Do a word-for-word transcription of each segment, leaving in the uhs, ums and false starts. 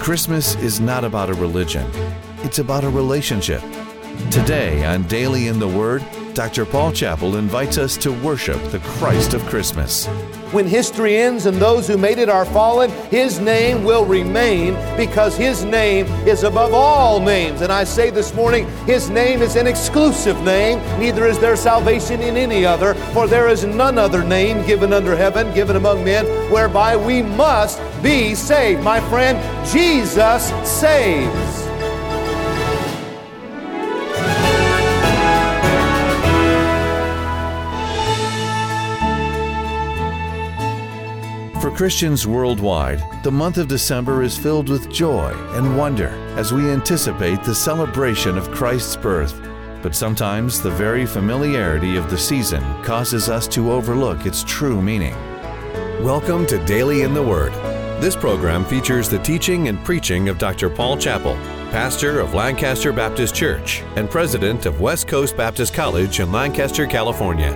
Christmas is not about a religion. It's about a relationship. Today on Daily in the Word, Doctor Paul Chappell invites us to worship the Christ of Christmas. When history ends and those who made it are fallen, His name will remain because His name is above all names. And I say this morning, His name is an exclusive name. Neither is there salvation in any other, for there is none other name given under heaven, given among men, whereby we must be saved. My friend, Jesus saves. For Christians worldwide, the month of December is filled with joy and wonder as we anticipate the celebration of Christ's birth. But sometimes the very familiarity of the season causes us to overlook its true meaning. Welcome to Daily in the Word. This program features the teaching and preaching of Doctor Paul Chappell, pastor of Lancaster Baptist Church and president of West Coast Baptist College in Lancaster, California.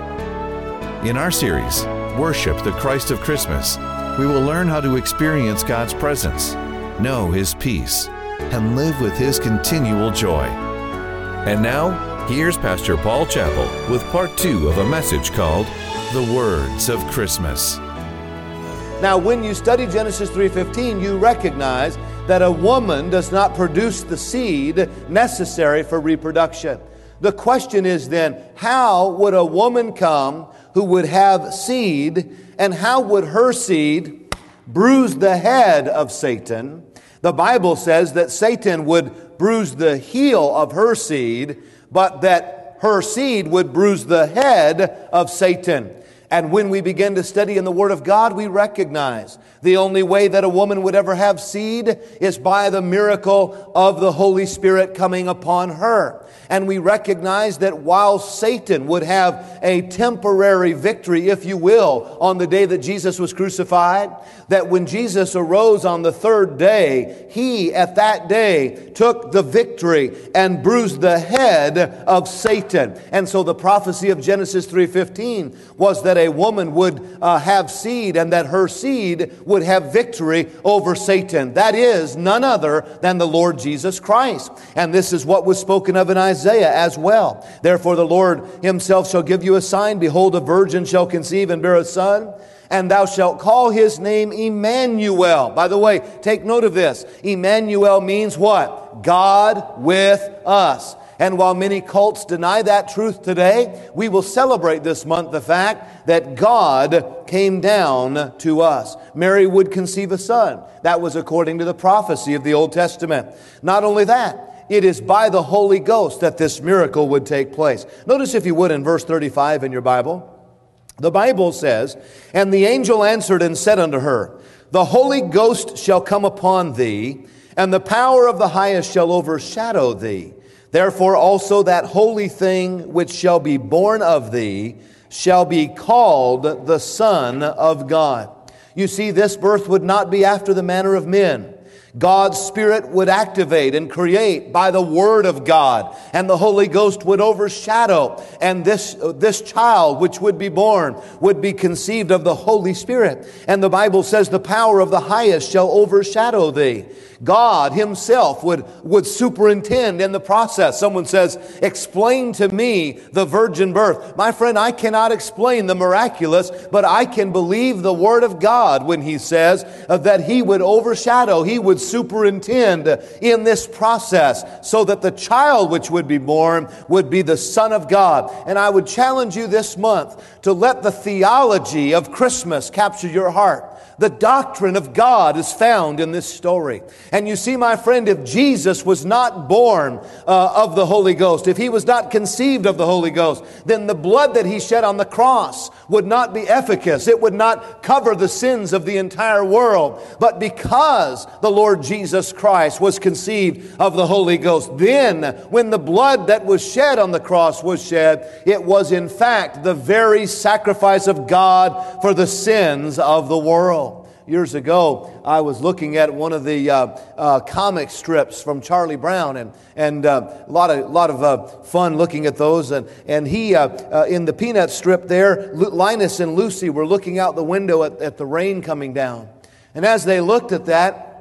In our series, Worship the Christ of Christmas, we will learn how to experience God's presence, know His peace, and live with His continual joy. And now, here's Pastor Paul Chappell with part two of a message called The Words of Christmas. Now, when you study Genesis three fifteen, you recognize that a woman does not produce the seed necessary for reproduction. The question is then, how would a woman come who would have seed, and how would her seed bruise the head of Satan? The Bible says that Satan would bruise the heel of her seed, but that her seed would bruise the head of Satan. And when we begin to study in the Word of God, we recognize the only way that a woman would ever have seed is by the miracle of the Holy Spirit coming upon her. And we recognize that while Satan would have a temporary victory, if you will, on the day that Jesus was crucified, that when Jesus arose on the third day, He at that day took the victory and bruised the head of Satan. And so the prophecy of Genesis three fifteen was that a woman would uh, have seed and that her seed would have victory over Satan. That is none other than the Lord Jesus Christ. And this is what was spoken of in Isaiah as well. Therefore the Lord Himself shall give you a sign. Behold, a virgin shall conceive and bear a son, and thou shalt call His name Emmanuel. By the way, take note of this. Emmanuel means what? God with us. And while many cults deny that truth today, we will celebrate this month the fact that God came down to us. Mary would conceive a son. That was according to the prophecy of the Old Testament. Not only that, it is by the Holy Ghost that this miracle would take place. Notice, if you would, in verse thirty-five in your Bible. The Bible says, "And the angel answered and said unto her, The Holy Ghost shall come upon thee, and the power of the highest shall overshadow thee. Therefore also that holy thing which shall be born of thee shall be called the Son of God." You see, this birth would not be after the manner of men. God's Spirit would activate and create by the Word of God, and the Holy Ghost would overshadow, and this, this child which would be born would be conceived of the Holy Spirit. And the Bible says the power of the highest shall overshadow thee. God Himself would, would superintend in the process. Someone says, explain to me the virgin birth. My friend, I cannot explain the miraculous, but I can believe the Word of God when He says uh, that He would overshadow, He would superintend in this process so that the child which would be born would be the Son of God. And I would challenge you this month to let the theology of Christmas capture your heart. The doctrine of God is found in this story. And you see, my friend, if Jesus was not born uh, of the Holy Ghost, if He was not conceived of the Holy Ghost, then the blood that He shed on the cross would not be efficacious. It would not cover the sins of the entire world. But because the Lord Jesus Christ was conceived of the Holy Ghost, then when the blood that was shed on the cross was shed, it was in fact the very sacrifice of God for the sins of the world. Years ago, I was looking at one of the uh, uh, comic strips from Charlie Brown, and and uh, a lot of lot of uh, fun looking at those. And and he uh, uh, in the Peanut strip there, Linus and Lucy were looking out the window at, at the rain coming down, and as they looked at that,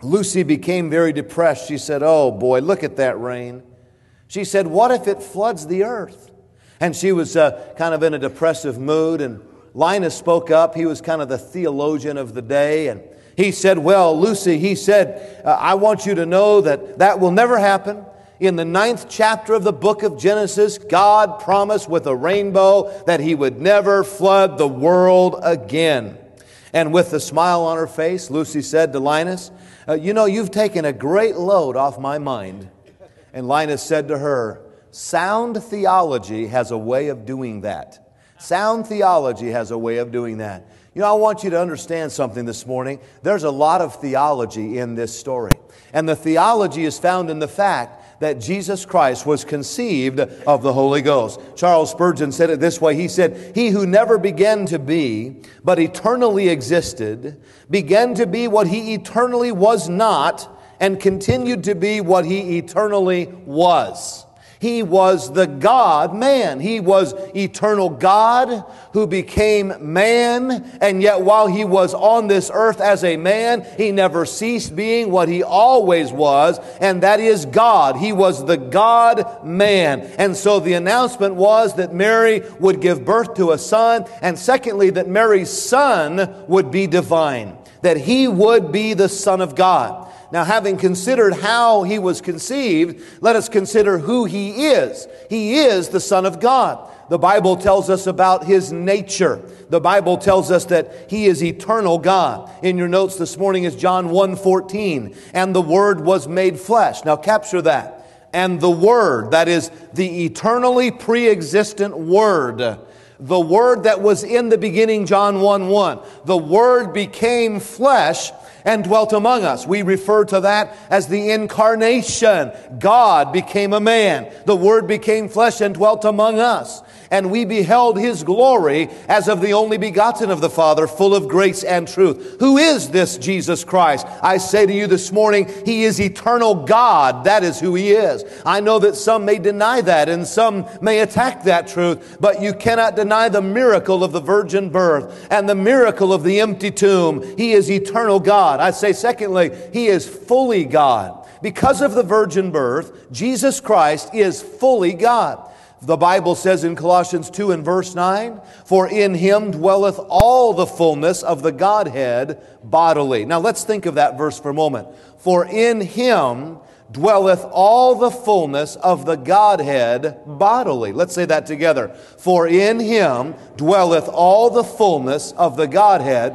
Lucy became very depressed. She said, "Oh boy, look at that rain." She said, "What if it floods the earth?" And she was uh, kind of in a depressive mood, and Linus spoke up. He was kind of the theologian of the day, and he said, "Well, Lucy," he said, uh, "I want you to know that that will never happen. In the ninth chapter of the book of Genesis, God promised with a rainbow that He would never flood the world again." And with a smile on her face, Lucy said to Linus, uh, "You know, you've taken a great load off my mind." And Linus said to her, "Sound theology has a way of doing that. Sound theology has a way of doing that." You know, I want you to understand something this morning. There's a lot of theology in this story. And the theology is found in the fact that Jesus Christ was conceived of the Holy Ghost. Charles Spurgeon said it this way. He said, "He who never began to be, but eternally existed, began to be what He eternally was not, and continued to be what He eternally was." He was the God-man. He was eternal God who became man, and yet while He was on this earth as a man, He never ceased being what He always was, and that is God. He was the God-man. And so the announcement was that Mary would give birth to a son, and secondly, that Mary's son would be divine, that He would be the Son of God. Now, having considered how He was conceived, let us consider who He is. He is the Son of God. The Bible tells us about His nature. The Bible tells us that He is eternal God. In your notes this morning is John one fourteen. And the Word was made flesh. Now capture that. And the Word, that is the eternally pre-existent Word, the Word that was in the beginning, John one one. The Word became flesh and dwelt among us. We refer to that as the incarnation. God became a man. The Word became flesh and dwelt among us. And we beheld His glory as of the only begotten of the Father, full of grace and truth. Who is this Jesus Christ? I say to you this morning, He is eternal God. That is who He is. I know that some may deny that and some may attack that truth, but you cannot deny the miracle of the virgin birth and the miracle of the empty tomb. He is eternal God. I say secondly, He is fully God. Because of the virgin birth, Jesus Christ is fully God. The Bible says in Colossians two and verse nine, "For in Him dwelleth all the fullness of the Godhead bodily." Now let's think of that verse for a moment. For in Him dwelleth all the fullness of the Godhead bodily. Let's say that together. For in Him dwelleth all the fullness of the Godhead.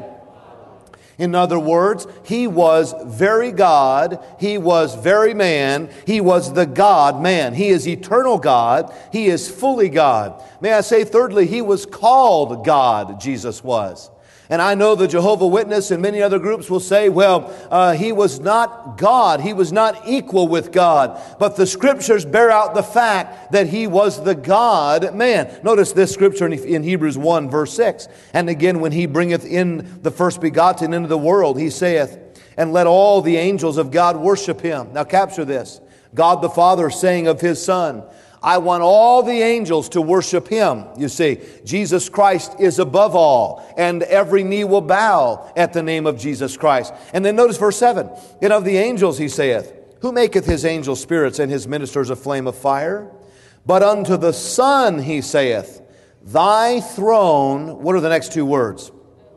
In other words, He was very God, He was very man, He was the God-man. He is eternal God, He is fully God. May I say thirdly, He was called God, Jesus was. And I know the Jehovah's Witness and many other groups will say, well, uh, He was not God. He was not equal with God. But the Scriptures bear out the fact that He was the God-man. Notice this Scripture in, in Hebrews one, verse six. "And again, when He bringeth in the first begotten into the world, He saith, and let all the angels of God worship Him." Now capture this. God the Father saying of His Son, I want all the angels to worship Him. You see, Jesus Christ is above all, and every knee will bow at the name of Jesus Christ. And then notice verse seven. "And of the angels He saith, Who maketh His angels spirits and His ministers a flame of fire? But unto the Son He saith, Thy throne," what are the next two words?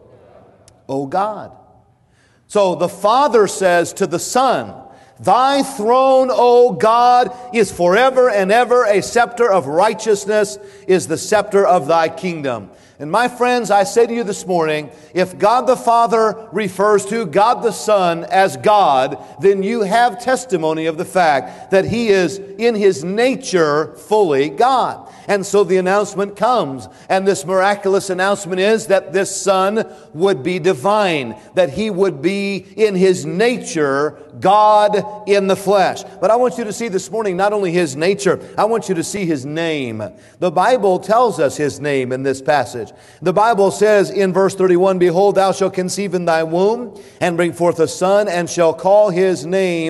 O God. So the Father says to the Son, "Thy throne, O God, is forever and ever. A scepter of righteousness is the scepter of Thy kingdom." And my friends, I say to you this morning, if God the Father refers to God the Son as God, then you have testimony of the fact that He is in His nature fully God. And so the announcement comes, and this miraculous announcement is that this Son would be divine, that He would be in His nature God in the flesh. But I want you to see this morning not only His nature, I want you to see His name. The Bible tells us His name in this passage. The Bible says in verse thirty-one, "Behold, thou shalt conceive in thy womb, and bring forth a son, and shall call his name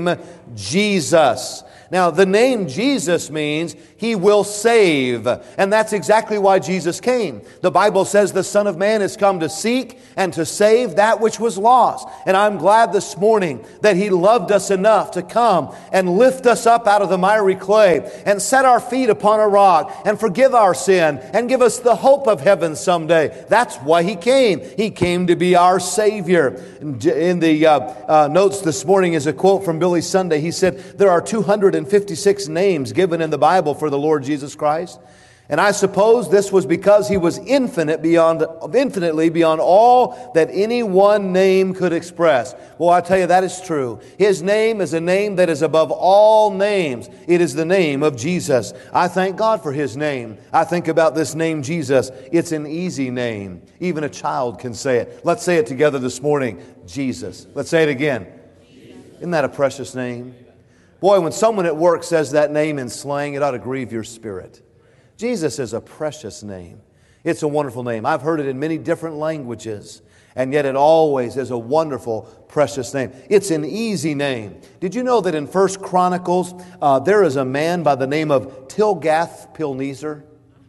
Jesus. Now, the name Jesus means He will save. And that's exactly why Jesus came. The Bible says the Son of Man has come to seek and to save that which was lost. And I'm glad this morning that He loved us enough to come and lift us up out of the miry clay and set our feet upon a rock and forgive our sin and give us the hope of heaven someday. That's why He came. He came to be our Savior. In the uh, uh, notes this morning is a quote from Billy Sunday. He said, there are two hundred fifty-six names given in the Bible for the Lord Jesus Christ. And I suppose this was because He was infinite beyond, infinitely beyond all that any one name could express. Well, I tell you, that is true. His name is a name that is above all names. It is the name of Jesus. I thank God for His name. I think about this name, Jesus. It's an easy name. Even a child can say it. Let's say it together this morning. Jesus. Let's say it again. Isn't that a precious name? Boy, when someone at work says that name in slang, it ought to grieve your spirit. Jesus is a precious name. It's a wonderful name. I've heard it in many different languages, and yet it always is a wonderful, precious name. It's an easy name. Did you know that in First Chronicles, uh, there is a man by the name of Tilgath-Pilneser?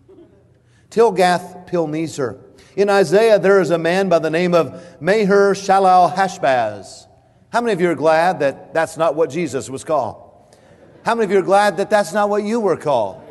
Tilgath-Pilneser. In Isaiah, there is a man by the name of Maher-Shalal-Hashbaz. How many of you are glad that that's not what Jesus was called? How many of you are glad that that's not what you were called?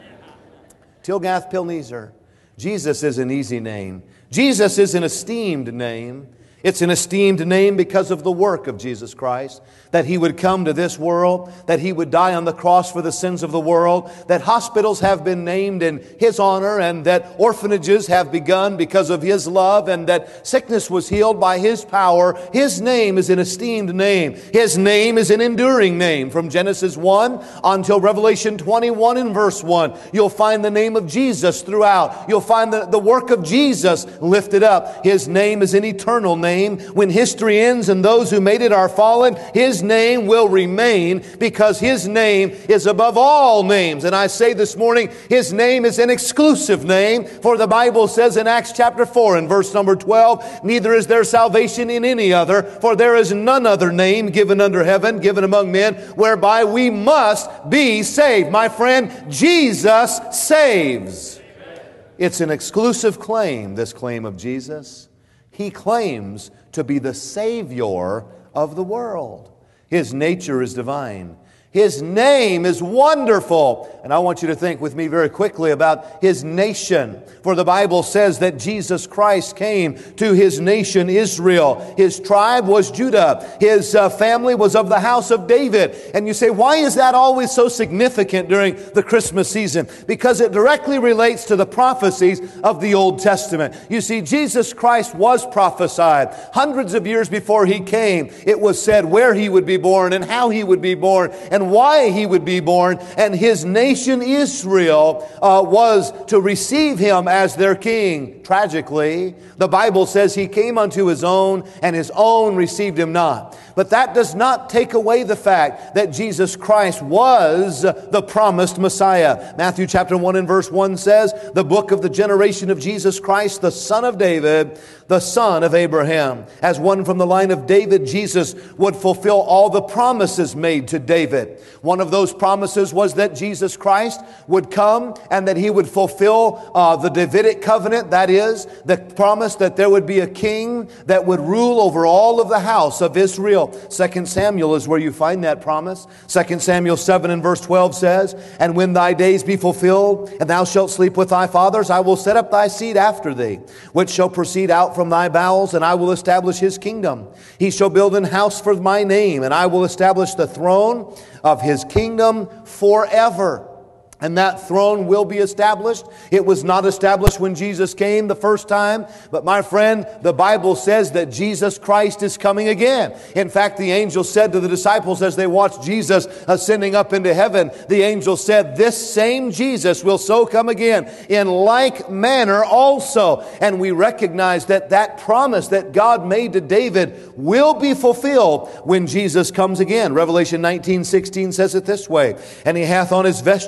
Tilgath-Pilneser. Jesus is an easy name. Jesus is an esteemed name. It's an esteemed name because of the work of Jesus Christ, that He would come to this world, that He would die on the cross for the sins of the world, that hospitals have been named in His honor, and that orphanages have begun because of His love, and that sickness was healed by His power. His name is an esteemed name. His name is an enduring name. From Genesis one until Revelation twenty-one and verse one, you'll find the name of Jesus throughout. You'll find the, the work of Jesus lifted up. His name is an eternal name. When history ends and those who made it are fallen, His name will remain because His name is above all names. And I say this morning, His name is an exclusive name, for the Bible says in Acts chapter four and verse number twelve, neither is there salvation in any other, for there is none other name given under heaven, given among men, whereby we must be saved. My friend, Jesus saves. It's an exclusive claim, this claim of Jesus. He claims to be the Savior of the world. His nature is divine. His name is wonderful. And I want you to think with me very quickly about His nation. For the Bible says that Jesus Christ came to His nation Israel. His tribe was Judah. His uh, family was of the house of David. And you say, why is that always so significant during the Christmas season? Because it directly relates to the prophecies of the Old Testament. You see, Jesus Christ was prophesied. Hundreds of years before He came, it was said where He would be born and how He would be born and why He would be born, and His nation Israel uh, was to receive Him as their king. Tragically, the Bible says He came unto His own, and His own received Him not. But that does not take away the fact that Jesus Christ was the promised Messiah. Matthew chapter one and verse one says, the book of the generation of Jesus Christ, the son of David, the son of Abraham. As one from the line of David, Jesus would fulfill all the promises made to David. One of those promises was that Jesus Christ would come and that He would fulfill uh, the Davidic covenant. That is, the promise that there would be a king that would rule over all of the house of Israel. Second Samuel is where you find that promise. Second Samuel seven and verse twelve says, and when thy days be fulfilled, and thou shalt sleep with thy fathers, I will set up thy seed after thee, which shall proceed out from thy bowels, and I will establish his kingdom. He shall build an house for my name, and I will establish the throne of his kingdom forever. And that throne will be established. It was not established when Jesus came the first time. But my friend, the Bible says that Jesus Christ is coming again. In fact, the angel said to the disciples as they watched Jesus ascending up into heaven, the angel said, this same Jesus will so come again in like manner also. And we recognize that that promise that God made to David will be fulfilled when Jesus comes again. Revelation nineteen sixteen says it this way, and he hath on his vesture and on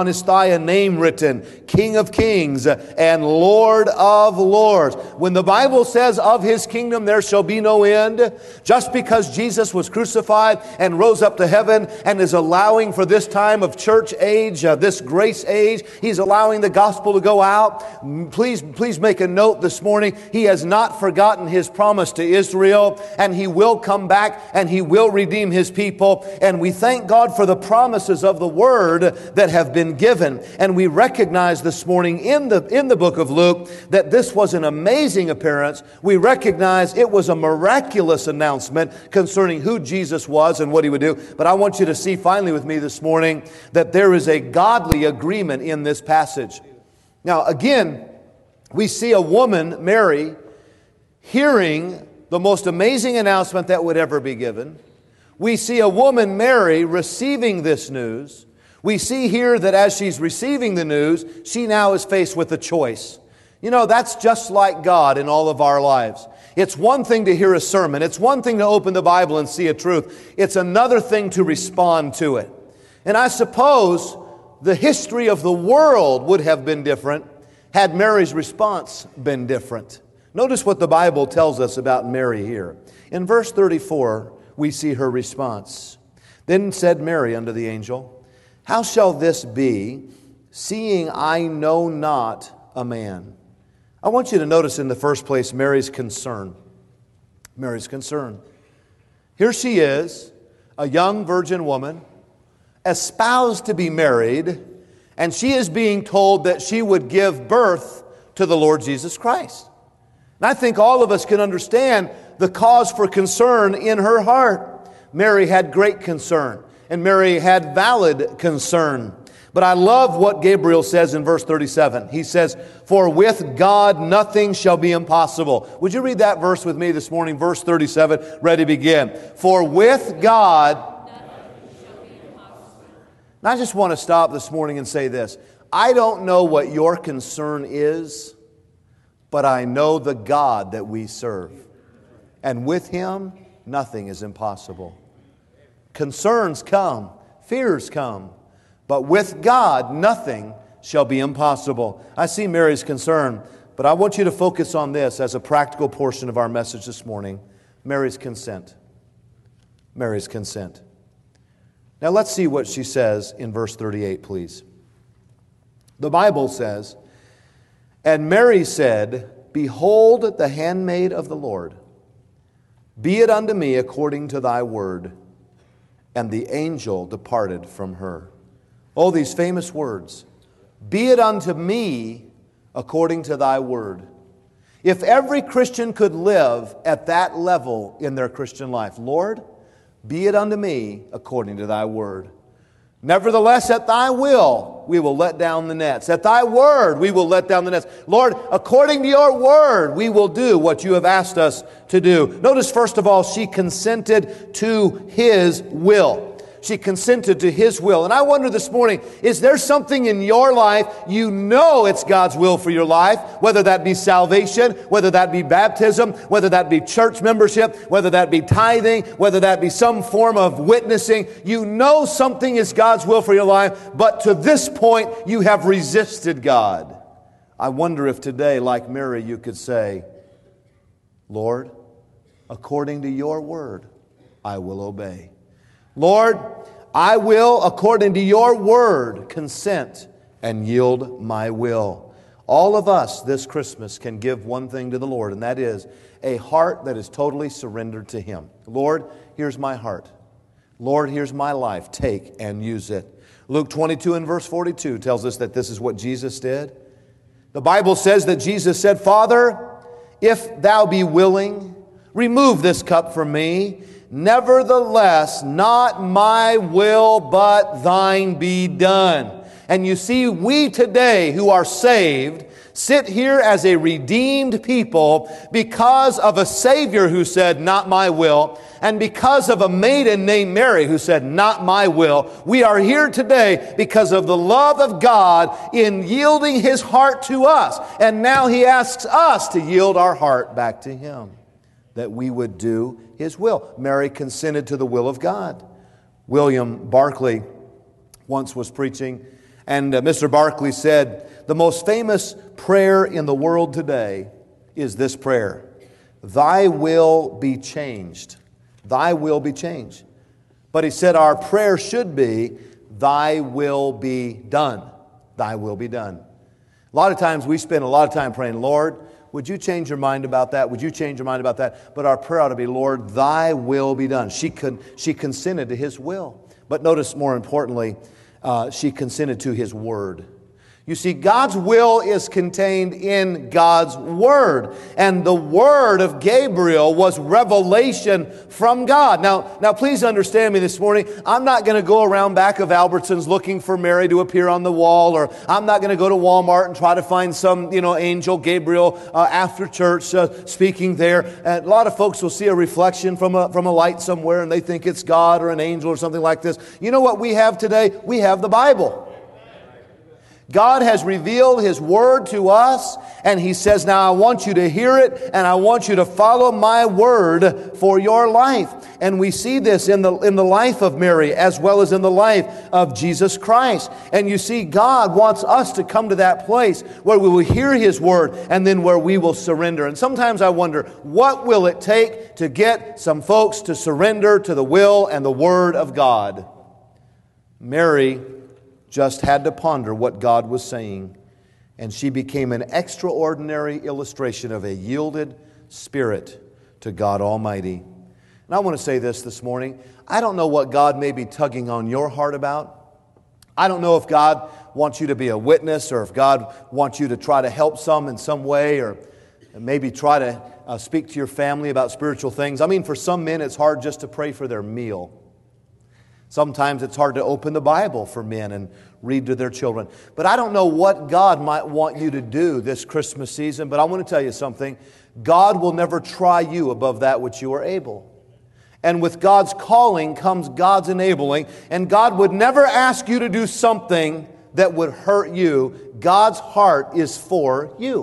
his thigh a name written, King of Kings and Lord of Lords. When the Bible says of his kingdom there shall be no end, just because Jesus was crucified and rose up to heaven and is allowing for this time of church age, uh, this grace age, he's allowing the gospel to go out. Please, please make a note this morning. He has not forgotten his promise to Israel, and he will come back and he will redeem his people. And we thank God for the promises of the word that have been given. And we recognize this morning in the, in the book of Luke that this was an amazing appearance. We recognize it was a miraculous announcement concerning who Jesus was and what he would do. But I want you to see finally with me this morning that there is a godly agreement in this passage. Now, again, we see a woman, Mary, hearing the most amazing announcement that would ever be given. We see a woman, Mary, receiving this news. We see here that as she's receiving the news, she now is faced with a choice. You know, that's just like God in all of our lives. It's one thing to hear a sermon. It's one thing to open the Bible and see a truth. It's another thing to respond to it. And I suppose the history of the world would have been different had Mary's response been different. Notice what the Bible tells us about Mary here. In verse thirty-four, we see her response. Then said Mary unto the angel, How shall this be, seeing I know not a man? I want you to notice in the first place Mary's concern. Mary's concern. Here she is, a young virgin woman, espoused to be married, and she is being told that she would give birth to the Lord Jesus Christ. And I think all of us can understand the cause for concern in her heart. Mary had great concern, and Mary had valid concern. But I love what Gabriel says in verse thirty-seven. He says, For with God nothing shall be impossible. Would you read that verse with me this morning? Verse thirty-seven, ready to begin. For with God nothing shall be impossible. And I just want to stop this morning and say this. I don't know what your concern is, but I know the God that we serve. And with Him, nothing is impossible. Concerns come, fears come, but with God, nothing shall be impossible. I see Mary's concern, but I want you to focus on this as a practical portion of our message this morning. Mary's consent. Mary's consent. Now let's see what she says in verse thirty-eight, please. The Bible says, And Mary said, Behold the handmaid of the Lord. Be it unto me according to thy word. And the angel departed from her. Oh, these famous words. Be it unto me according to thy word. If every Christian could live at that level in their Christian life, Lord, be it unto me according to thy word. Nevertheless, at thy will, we will let down the nets. At thy word, we will let down the nets. Lord, according to your word, we will do what you have asked us to do. Notice, first of all, she consented to his will. She consented to his will. And I wonder this morning, is there something in your life you know it's God's will for your life? Whether that be salvation, whether that be baptism, whether that be church membership, whether that be tithing, whether that be some form of witnessing. You know something is God's will for your life, but to this point you have resisted God. I wonder if today, like Mary, you could say, Lord, according to your word, I will obey. Lord, I will, according to your word, consent and yield my will. All of us this Christmas can give one thing to the Lord, and that is a heart that is totally surrendered to Him. Lord, here's my heart. Lord, here's my life. Take and use it. Luke twenty-two and verse forty-two tells us that this is what Jesus did. The Bible says that Jesus said, Father, if thou be willing, remove this cup from me. Nevertheless, not my will, but thine be done. And you see, we today who are saved sit here as a redeemed people because of a Savior who said, not my will, and because of a maiden named Mary who said, not my will. We are here today because of the love of God in yielding His heart to us. And now He asks us to yield our heart back to Him, that we would do His will. Mary consented to the will of God. William Barclay once was preaching, And uh, Mister Barclay said, the most famous prayer in the world today is this prayer: Thy will be changed. Thy will be changed. But he said our prayer should be, Thy will be done. Thy will be done. A lot of times we spend a lot of time praying, Lord, would you change your mind about that? Would you change your mind about that? But our prayer ought to be, Lord, Thy will be done. She con- she consented to His will. But notice, more importantly, uh, she consented to His word. You see, God's will is contained in God's Word. And the Word of Gabriel was revelation from God. Now, now please understand me this morning. I'm not going to go around back of Albertsons looking for Mary to appear on the wall, or I'm not going to go to Walmart and try to find some, you know, angel Gabriel uh, after church uh, speaking there. And a lot of folks will see a reflection from a, from a light somewhere, and they think it's God or an angel or something like this. You know what we have today? We have the Bible. God has revealed His Word to us, and He says, now I want you to hear it, and I want you to follow my Word for your life. And we see this in the, in the life of Mary, as well as in the life of Jesus Christ. And you see, God wants us to come to that place where we will hear His Word, and then where we will surrender. And sometimes I wonder, what will it take to get some folks to surrender to the will and the Word of God? Mary just had to ponder what God was saying, and she became an extraordinary illustration of a yielded spirit to God Almighty. And I want to say this this morning. I don't know what God may be tugging on your heart about. I don't know if God wants you to be a witness, or if God wants you to try to help some in some way, or maybe try to uh, speak to your family about spiritual things. I mean, for some men, it's hard just to pray for their meal. Sometimes it's hard to open the Bible for men and read to their children. But I don't know what God might want you to do this Christmas season, but I want to tell you something. God will never try you above that which you are able. And with God's calling comes God's enabling, and God would never ask you to do something that would hurt you. God's heart is for you.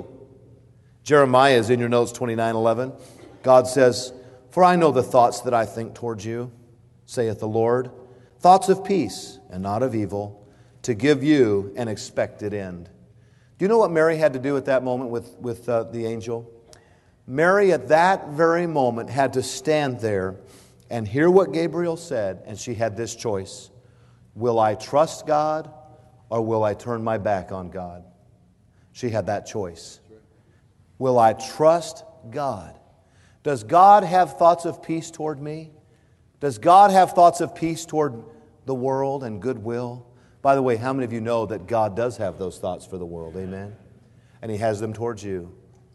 Jeremiah is in your notes, twenty-nine eleven. God says, for I know the thoughts that I think towards you, saith the Lord, thoughts of peace and not of evil, to give you an expected end. Do you know what Mary had to do at that moment with, with uh, the angel? Mary at that very moment had to stand there and hear what Gabriel said, and she had this choice. Will I trust God, or will I turn my back on God? She had that choice. Will I trust God? Does God have thoughts of peace toward me? Does God have thoughts of peace toward the world and goodwill? By the way, how many of you know that God does have those thoughts for the world? Amen? And He has them towards you.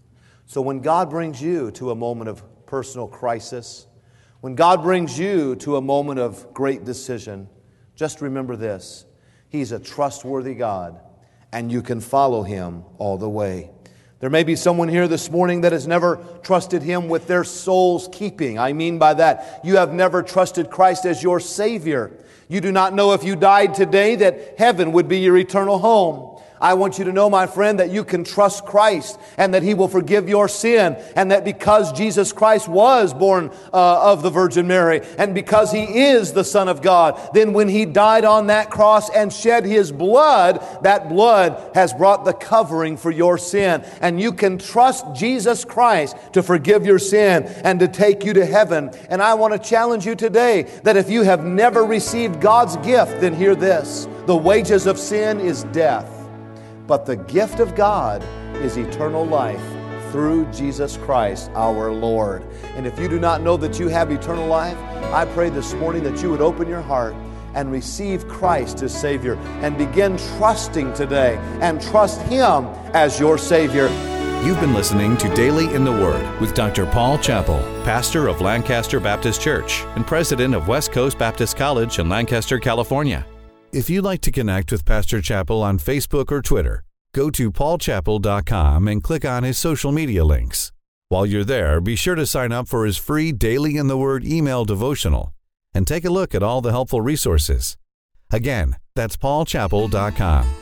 So when God brings you to a moment of personal crisis, when God brings you to a moment of great decision, just remember this. He's a trustworthy God, and you can follow Him all the way. There may be someone here this morning that has never trusted Him with their soul's keeping. I mean by that, you have never trusted Christ as your Savior. You do not know if you died today that heaven would be your eternal home. I want you to know, my friend, that you can trust Christ and that He will forgive your sin, and that because Jesus Christ was born uh, of the Virgin Mary, and because He is the Son of God, then when He died on that cross and shed His blood, that blood has brought the covering for your sin. And you can trust Jesus Christ to forgive your sin and to take you to heaven. And I want to challenge you today that if you have never received God's gift, then hear this. The wages of sin is death. But the gift of God is eternal life through Jesus Christ our Lord. And if you do not know that you have eternal life, I pray this morning that you would open your heart and receive Christ as Savior, and begin trusting today and trust Him as your Savior. You've been listening to Daily in the Word with Doctor Paul Chappell, pastor of Lancaster Baptist Church and president of West Coast Baptist College in Lancaster, California. If you'd like to connect with Pastor Chappell on Facebook or Twitter, go to paul chappell dot com and click on his social media links. While you're there, be sure to sign up for his free Daily in the Word email devotional and take a look at all the helpful resources. Again, that's paul chappell dot com.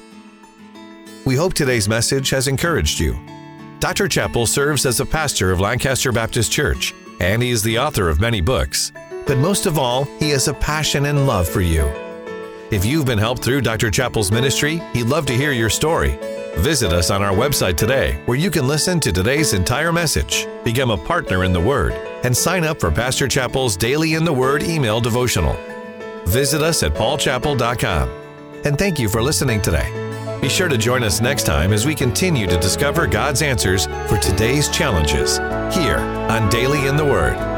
We hope today's message has encouraged you. Doctor Chappell serves as a pastor of Lancaster Baptist Church, and he is the author of many books. But most of all, he has a passion and love for you. If you've been helped through Doctor Chappell's ministry, he'd love to hear your story. Visit us on our website today, where you can listen to today's entire message, become a partner in the Word, and sign up for Pastor Chappell's Daily in the Word email devotional. Visit us at paul chappell dot com. And thank you for listening today. Be sure to join us next time as we continue to discover God's answers for today's challenges here on Daily in the Word.